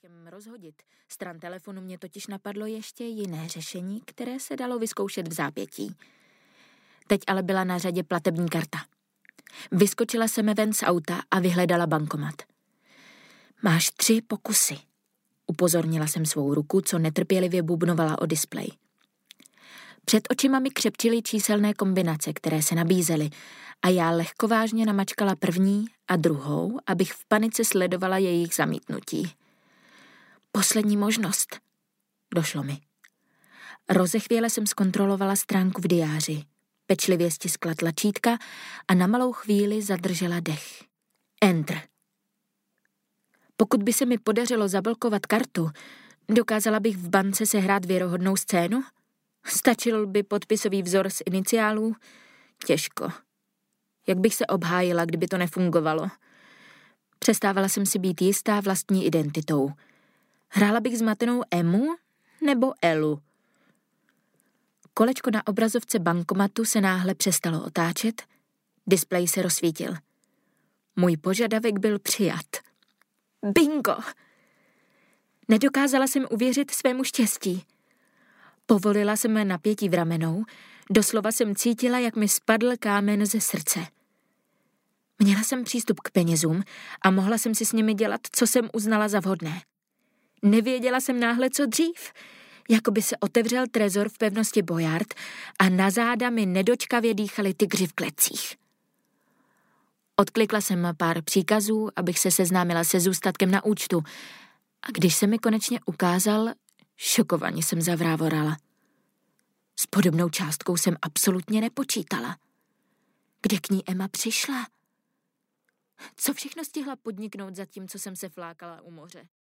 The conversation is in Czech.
pospěchem rozhodit stran telefonu mě totiž napadlo ještě jiné řešení, které se dalo vyzkoušet v zápětí. Teď ale byla na řadě platební karta. Vyskočila jsem ven z auta a vyhledala bankomat. Máš 3 pokusy. Upozornila jsem svou ruku, co netrpělivě bubnovala o displej. Před očima mi křepčily číselné kombinace, které se nabízely, a já lehkovážně namačkala první a druhou, abych v panice sledovala jejich zamítnutí. Poslední možnost. Došlo mi. Rozechvěle jsem zkontrolovala stránku v diáři. Pečlivě stiskla tlačítka a na malou chvíli zadržela dech. Enter. Pokud by se mi podařilo zablokovat kartu, dokázala bych v bance sehrát věrohodnou scénu? Stačil by podpisový vzor z iniciálů? Těžko. Jak bych se obhájila, kdyby to nefungovalo? Přestávala jsem si být jistá vlastní identitou. Hrála bych zmatenou Emu nebo Elu? Kolečko na obrazovce bankomatu se náhle přestalo otáčet, displej se rozsvítil. Můj požadavek byl přijat. Bingo! Nedokázala jsem uvěřit svému štěstí. Povolila jsem napětí v ramenou, doslova jsem cítila, jak mi spadl kámen ze srdce. Měla jsem přístup k penězům a mohla jsem si s nimi dělat, co jsem uznala za vhodné. Nevěděla jsem náhle, co dřív, jako by se otevřel trezor v pevnosti Boyard a na záda mi nedočkavě dýchali tygři v klecích. Odklikla jsem pár příkazů, abych se seznámila se zůstatkem na účtu, a když se mi konečně ukázal, šokovaně jsem zavrávorala. S podobnou částkou jsem absolutně nepočítala. Kde k ní Emma přišla? Co všechno stihla podniknout za tím, co jsem se flákala u moře?